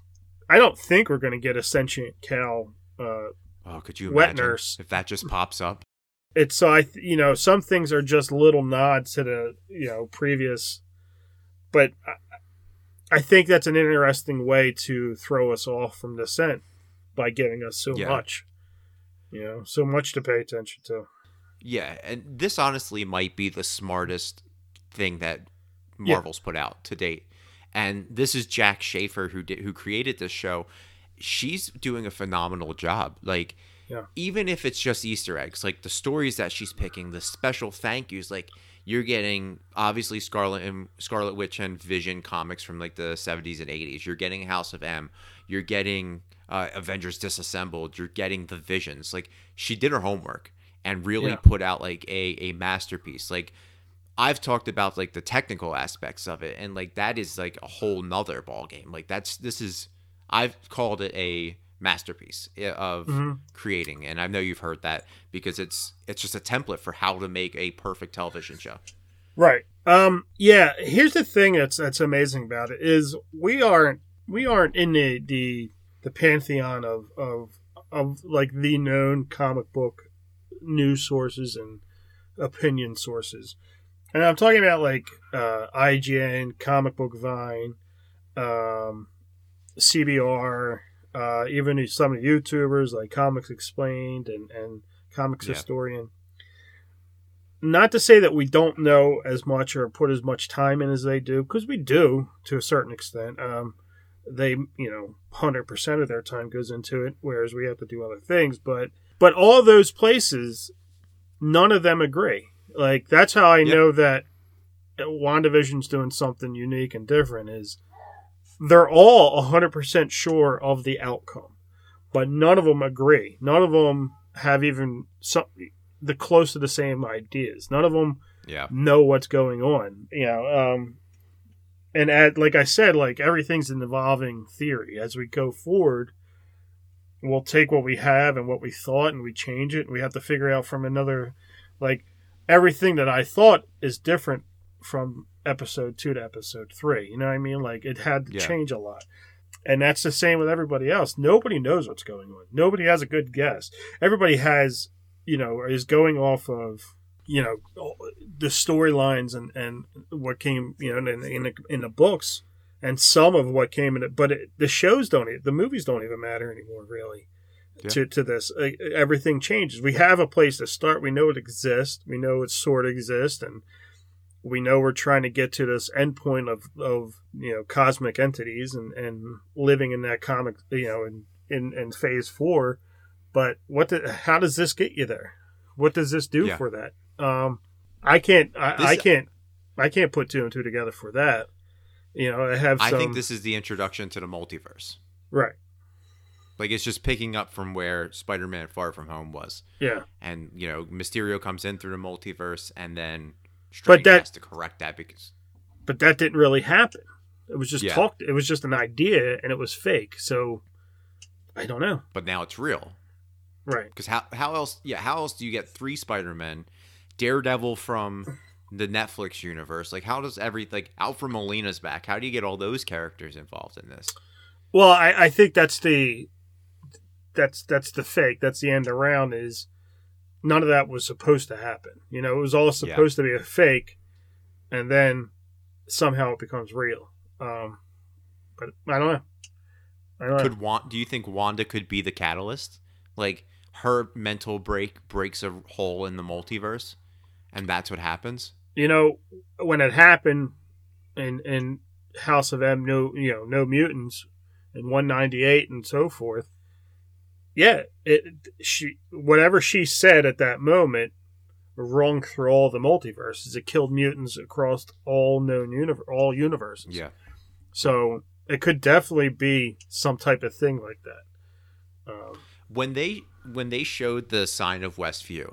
I don't think we're going to get a sentient cow. Uh, oh, could you wet imagine nurse if that just pops up? It's so I you know some things are just little nods to the you know previous, but I think that's an interesting way to throw us off from the scent by giving us so Yeah. much. You know, so much to pay attention to. Yeah, and this honestly might be the smartest thing that Yeah. Marvel's put out to date. And this is Jack Schaefer who did, who created this show. She's doing a phenomenal job. Like, Yeah. even if it's just Easter eggs, like the stories that she's picking, the special thank yous, like you're getting obviously Scarlet and Scarlet Witch and Vision comics from like the seventies and eighties. You're getting House of M. You're getting uh, Avengers Disassembled. You're getting the Visions. Like, she did her homework and really Yeah. put out like a a masterpiece. Like, I've talked about like the technical aspects of it, and like that is like a whole nother ball game. Like, that's this is I've called it a masterpiece of Mm-hmm. creating, and I know you've heard that because it's it's just a template for how to make a perfect television show. Right. Um. Yeah. Here's the thing that's that's amazing about it is we aren't we aren't in the the, the pantheon of, of of like the known comic book news sources and opinion sources, and I'm talking about like uh, I G N, Comic Book Vine, um, C B R, uh, even some of the YouTubers like Comics Explained and and Comics Yeah. Historian. Not to say that we don't know as much or put as much time in as they do, because we do to a certain extent. Um, they, you know, one hundred percent of their time goes into it, whereas we have to do other things. But but all those places, none of them agree. Like, that's how I Yep. know that WandaVision's doing something unique and different is they're all one hundred percent sure of the outcome, but none of them agree. None of them have even some, the close to the same ideas. None of them Yeah. know what's going on. You know, um, and at, like I said, like everything's an evolving theory. As we go forward, we'll take what we have and what we thought and we change it. And we have to figure out from another, like everything that I thought is different from episode two to episode three. You know what I mean? Like, it had to Yeah. change a lot. And that's the same with everybody else. Nobody knows what's going on. Nobody has a good guess. Everybody has, you know, is going off of, you know, the storylines and, and what came, you know, in, in, the, in the books and some of what came in it. But it, the shows don't, e- the movies don't even matter anymore, really, Yeah. to, to this. Uh, Everything changes. We have a place to start. We know it exists. We know it sort of exists. And we know we're trying to get to this endpoint of, of, you know, cosmic entities and, and living in that comic, you know, in, in, in phase four. But what? The, how does this get you there? What does this do Yeah. for that? Um, I can't. I, This- I can't. I can't put two and two together for that. You know, I have. Some, I think this is the introduction to the multiverse. right. Like, it's just picking up from where Spider-Man Far From Home was. Yeah, And, you know, Mysterio comes in through the multiverse, and then But Strange that- has to correct that because... but that didn't really happen. It was just Yeah. talked. It was just an idea, and it was fake. So I don't know. But now it's real. Right. Because how, how else... Yeah, how else do you get three Spider-Men, Daredevil from the Netflix universe? Like, how does every... Like, Alfred Molina's back. How do you get all those characters involved in this? Well, I, I think that's the that's that's the fake. That's the end around. Is none of that was supposed to happen. You know, it was all supposed to be a fake, and then somehow it becomes real. Um, but I don't know. I don't know. Could Wan- Do you think Wanda could be the catalyst? Like, her mental break breaks a hole in the multiverse, and that's what happens? You know, when it happened in in House of M, no, you know, no mutants, in one ninety-eight and so forth. Yeah, it she whatever she said at that moment rung through all the multiverses. It killed mutants across all known universe, all universes. Yeah. So it could definitely be some type of thing like that. Um, When they when they showed the sign of Westview,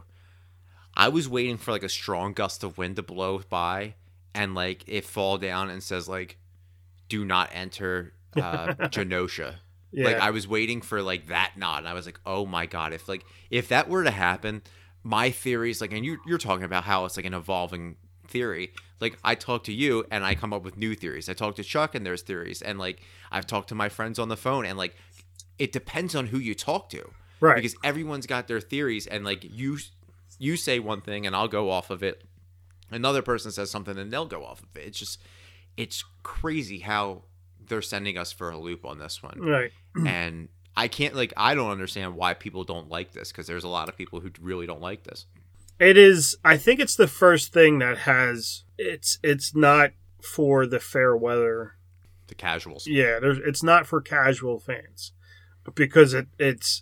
I was waiting for like a strong gust of wind to blow by and like it fall down and says like, "Do not enter uh, Genosha." yeah, Like, I was waiting for like that nod, and I was like, "Oh my god!" If like if that were to happen, my theories like, and you you're talking about how it's like an evolving theory. Like, I talk to you, and I come up with new theories. I talk to Chuck, and there's theories, and like I've talked to my friends on the phone, and like it depends on who you talk to, right. because everyone's got their theories, and like you you say one thing, and I'll go off of it. Another person says something, and they'll go off of it. It's just it's crazy how they're sending us for a loop on this one. Right. And I can't, like, I don't understand why people don't like this, because there's a lot of people who really don't like this. It is, I think it's the first thing that has, it's it's not for the fair weather. The casuals. Yeah, there's, it's not for casual fans. Because it it's,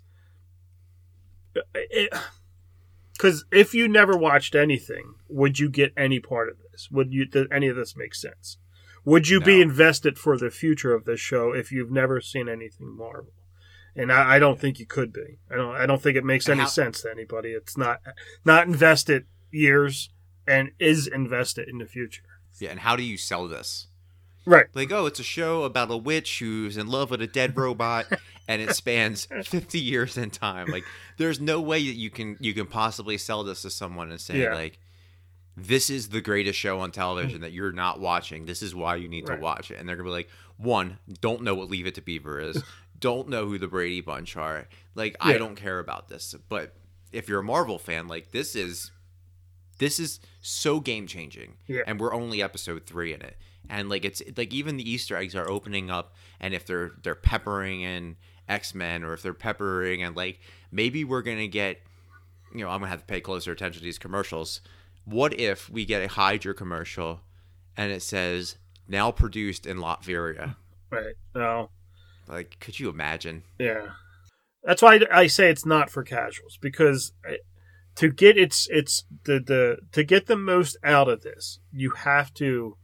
because it, if you never watched anything, would you get any part of this? Would you, did any of this make sense? Would you No. be invested for the future of this show if you've never seen anything Marvel? And I, I don't think you could be. I don't. I don't think it makes And any how- sense to anybody. It's not not invested years and is invested in the future. Yeah, and how do you sell this? Right. Like, oh, it's a show about a witch who's in love with a dead robot, and it spans fifty years in time. Like, there's no way that you can you can possibly sell this to someone and say, Yeah. like, this is the greatest show on television that you're not watching. This is why you need Right. to watch it. And they're going to be like, one, don't know what Leave It to Beaver is. Don't know who the Brady Bunch are. Like, I Yeah. don't care about this. But if you're a Marvel fan, like, this is this is so game changing. Yeah. And we're only episode three in it. And like it's like even the Easter eggs are opening up, and if they're they're peppering in X-Men, or if they're peppering and like maybe we're gonna get, you know, I'm gonna have to pay closer attention to these commercials. What if we get a Hydra commercial and it says now produced in Latveria? Right. No. Like, could you imagine? Yeah. That's why I say it's not for casuals, because to get it's it's the the to get the most out of this, you have to.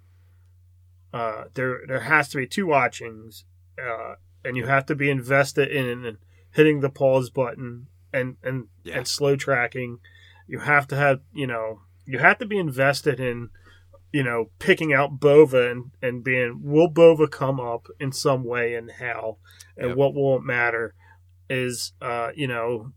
Uh, there there has to be two watchings, uh, and you have to be invested in hitting the pause button and and, Yeah. and slow tracking. You have to have you know you have to be invested in you know picking out Bova and, and being, will Bova come up in some way and how, and Yep. what won't matter is uh you know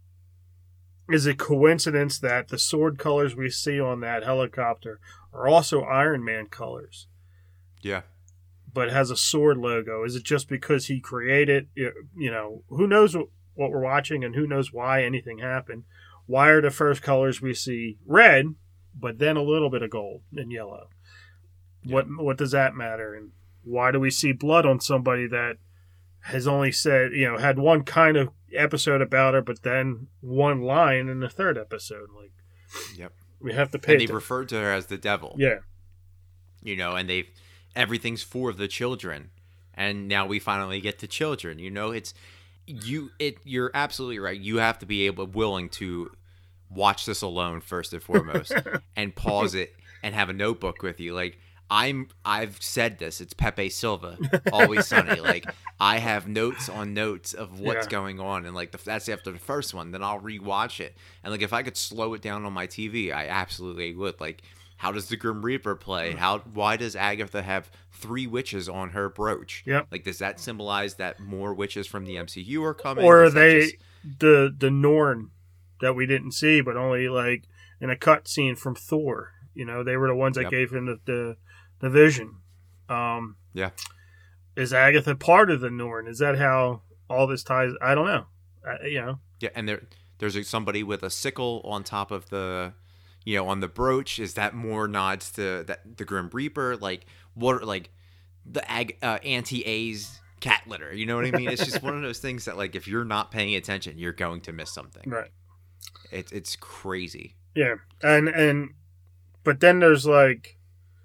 is it coincidence that the sword colors we see on that helicopter are also Iron Man colors? Yeah. But it has a sword logo. Is it just because he created, you know, who knows what, what we're watching and who knows why anything happened? Why are the first colors we see red, but then a little bit of gold and yellow? Yeah. What what does that matter? And why do we see blood on somebody that has only said, you know, had one kind of episode about her, but then one line in the third episode? Like, Yep. we have to pay And they attention. referred to her as the devil. Yeah. You know, and they've everything's for the children, and now we finally get to children. You know, it's you it you're absolutely right. You have to be able willing to watch this alone first and foremost, and pause it and have a notebook with you. Like, I'm I've said this, it's Pepe Silva, Always Sunny. Like, I have notes on notes of what's Yeah. going on, and like the, that's after the first one. Then I'll rewatch it, and like if I could slow it down on my T V, I absolutely would. Like, how does the Grim Reaper play? How why does Agatha have three witches on her brooch? Yep. Like, does that symbolize that more witches from the M C U are coming? Or are Is that they just- the the Norn that we didn't see, but only like in a cut scene from Thor? You know, they were the ones that Yep. gave him the, the the vision. Um, Yeah. Is Agatha part of the Norn? Is that how all this ties? I don't know. I, you know. Yeah, and there there's a, somebody with a sickle on top of the, you know, on the brooch. Is that more nods to that the Grim Reaper? Like, what, like the ag, uh, Auntie A's cat litter? You know what I mean? It's just one of those things that, like, if you're not paying attention, you're going to miss something. Right. It's it's crazy. Yeah. And and but then there's like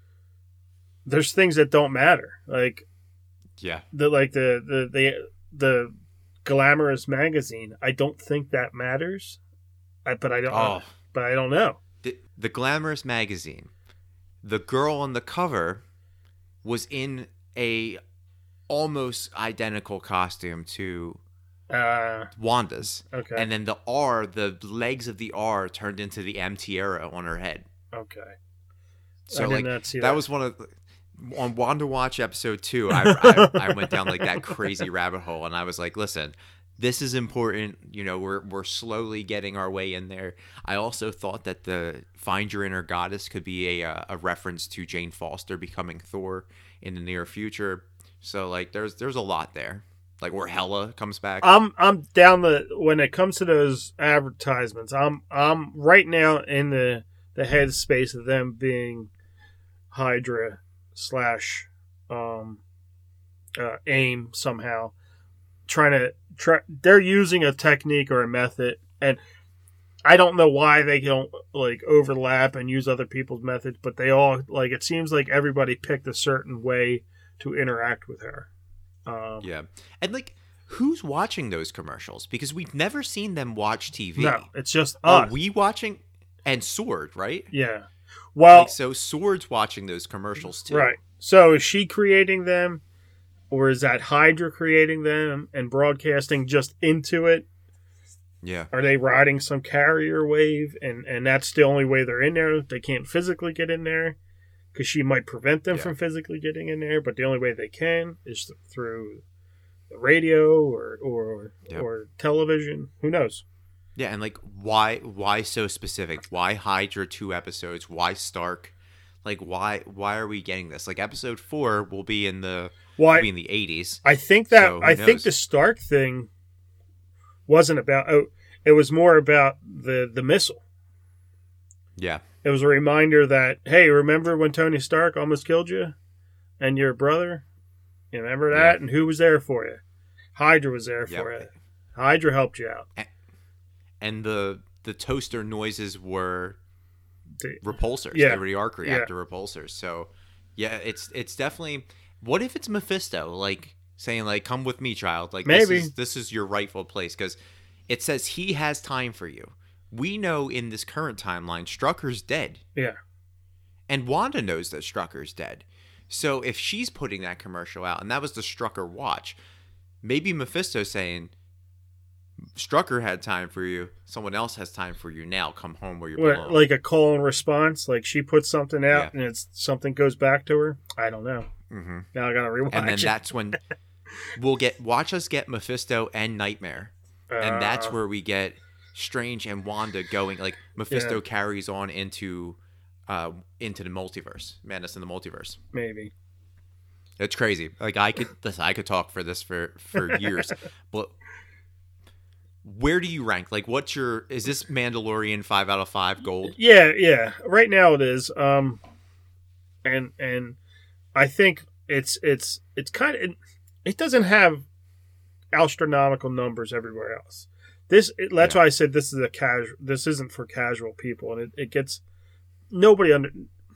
there's things that don't matter. Like Yeah. the like the the the, the Glamorous magazine. I don't think that matters. I, but I don't. Oh, But I don't know. the, the Glamorous magazine. The girl on the cover was in a almost identical costume to Uh, Wanda's. okay. And then the R, the legs of the R turned into the M tiara on her head. okay. So I did like not see that that. was one of the, on Wanda Watch episode two. I, I I went down like that crazy rabbit hole, and I was like, listen, this is important. You know, we're we're slowly getting our way in there. I also thought that the Find Your Inner Goddess could be a a reference to Jane Foster becoming Thor in the near future. So like, there's there's a lot there. Like where Hela comes back. I'm I'm down the when it comes to those advertisements. I'm I'm right now in the the headspace of them being Hydra slash um uh, aim somehow. Trying to try, they're using a technique or a method, and I don't know why they don't like overlap and use other people's methods, but they all like. It seems like everybody picked a certain way to interact with her. Um, yeah, and like, who's watching those commercials? Because we've never seen them watch T V. No, it's just Are us. we watching? And Sword, right? Yeah. Well, like, so Sword's watching those commercials too, right? So is she creating them? Or is that Hydra creating them and broadcasting just into it? Yeah. Are they riding some carrier wave and, and that's the only way they're in there? They can't physically get in there because she might prevent them yeah. from physically getting in there, but the only way they can is through the radio or or, yep. or television. Who knows? Yeah, and like why why so specific? Why Hydra two episodes? Why Stark? Like why why are we getting this? Like episode four will be in the Well, will be in the eighties. I think that so I knows? think the Stark thing wasn't about. Oh, it was more about the the missile. Yeah, it was a reminder that hey, remember when Tony Stark almost killed you and your brother? You remember that? Yeah. And who was there for you? Hydra was there for yep. you. Hydra helped you out. And, and the the toaster noises were the, repulsors. Yeah. They were the arc reactor yeah. repulsors. So yeah, it's it's definitely. What if it's Mephisto, like saying, like, "Come with me, child. Like, maybe this is, this is your rightful place." Because it says he has time for you. We know in this current timeline, Strucker's dead. Yeah, and Wanda knows that Strucker's dead. So if she's putting that commercial out, and that was the Strucker watch, maybe Mephisto's saying, "Strucker had time for you. Someone else has time for you now. Come home where you belong." What, like a call and response, like she puts something out yeah. and it's something goes back to her. I don't know. Mm-hmm. Now I gotta rewatch. And then it. that's when we'll get watch us get Mephisto and Nightmare, uh, and that's where we get Strange and Wanda going. Like Mephisto yeah. carries on into uh, into the multiverse, Madness in the Multiverse. Maybe it's crazy. Like I could listen, I could talk for this for for years, but. Where do you rank? Like, what's your? Is this Mandalorian five out of five gold? Yeah, yeah. Right now it is. Um, and and I think it's it's it's kind of it, it doesn't have astronomical numbers everywhere else. This it, that's yeah. why I said this is a casual. This isn't for casual people, and it, it gets nobody under.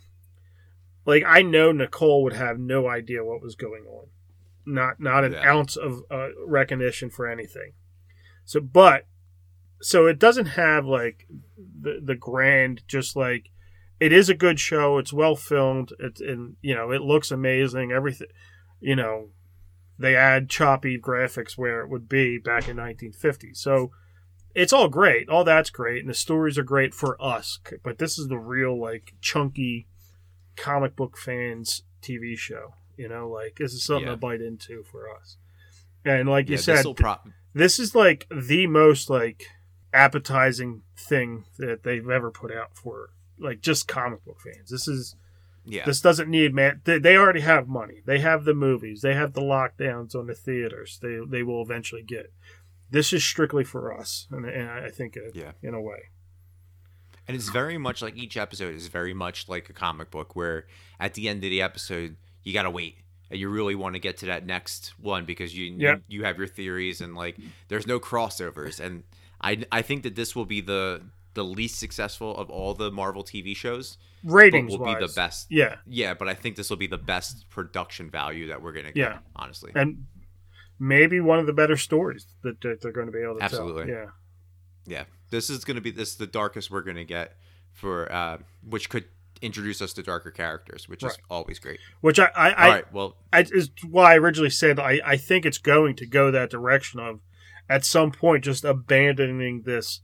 Like I know Nicole would have no idea what was going on, not not an yeah. ounce of uh, recognition for anything. So, but, so it doesn't have like the the grand, just like it is a good show. It's well filmed. It's and you know it looks amazing. Everything, you know, they add choppy graphics where it would be back in nineteen fifty. So it's all great. All that's great, and the stories are great for us. But this is the real like chunky comic book fans T V show. You know, like this is something yeah. to bite into for us. And like you yeah, said. Pro- This is like the most like appetizing thing that they've ever put out for like just comic book fans. This is yeah. This doesn't need man. They, they already have money. They have the movies. They have the lockdowns on the theaters. They they will eventually get. This is strictly for us, and, and I think it, yeah. in a way. And it's very much like each episode is very much like a comic book, where at the end of the episode you gotta wait. You really want to get to that next one because you yep. you, you have your theories and like there's no crossovers, and I I think that this will be the the least successful of all the Marvel T V shows. Ratings will wise. be the best. Yeah, yeah, but I think this will be the best production value that we're gonna get. Yeah. honestly, and maybe one of the better stories that, that they're going to be able to absolutely. tell. Yeah, yeah. This is going to be this is the darkest we're going to get for uh, which could. Introduce us to darker characters, which right. is always great. Which I, I, I all right, well, I, is why I originally said I, I think it's going to go that direction of, at some point, just abandoning this,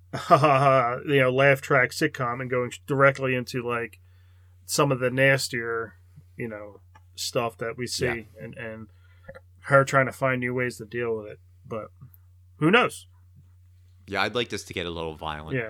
uh, you know, laugh track sitcom and going directly into like some of the nastier, you know, stuff that we see, yeah. and and her trying to find new ways to deal with it. But who knows? Yeah, I'd like this to get a little violent. Yeah.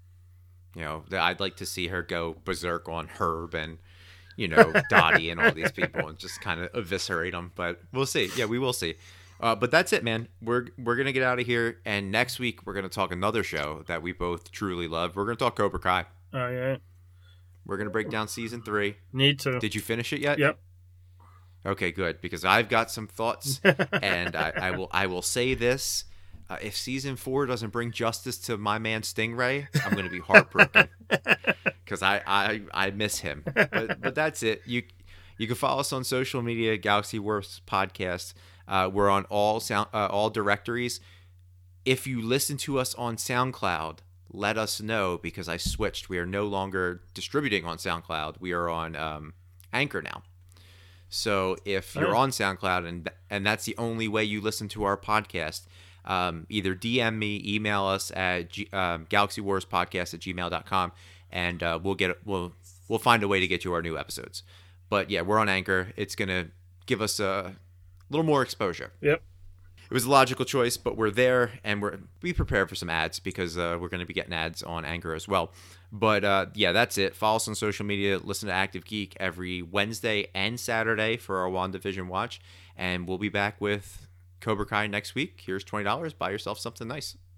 You know, I'd like to see her go berserk on Herb and, you know, Dottie and all these people and just kind of eviscerate them. But we'll see. Yeah, we will see. Uh, but that's it, man. We're we're gonna get out of here, and next week we're gonna talk another show that we both truly love. We're gonna talk Cobra Kai. Oh yeah. We're gonna break down season three. Need to. Did you finish it yet? Yep. Okay, good, because I've got some thoughts, and I, I will I will say this: uh, if season four doesn't bring justice to my man Stingray, I'm going to be heartbroken because I, I I miss him. But but that's it. You you can follow us on social media, Galaxy Wars Podcast. Uh, we're on all sound uh, all directories. If you listen to us on SoundCloud, let us know, because I switched. We are no longer distributing on SoundCloud. We are on um, Anchor now. So if you're on SoundCloud and and that's the only way you listen to our podcast, um, either D M me, email us at G, um, galaxy wars podcast at gmail dot com, and uh, we'll get we'll we'll find a way to get you our new episodes. But yeah, we're on Anchor. It's gonna give us a little more exposure. Yep. It was a logical choice, but we're there, and we're be prepared for some ads, because uh, we're going to be getting ads on Anchor as well. But uh, yeah, that's it. Follow us on social media. Listen to Active Geek every Wednesday and Saturday for our WandaVision watch, and we'll be back with Cobra Kai next week. Here's twenty dollars. Buy yourself something nice.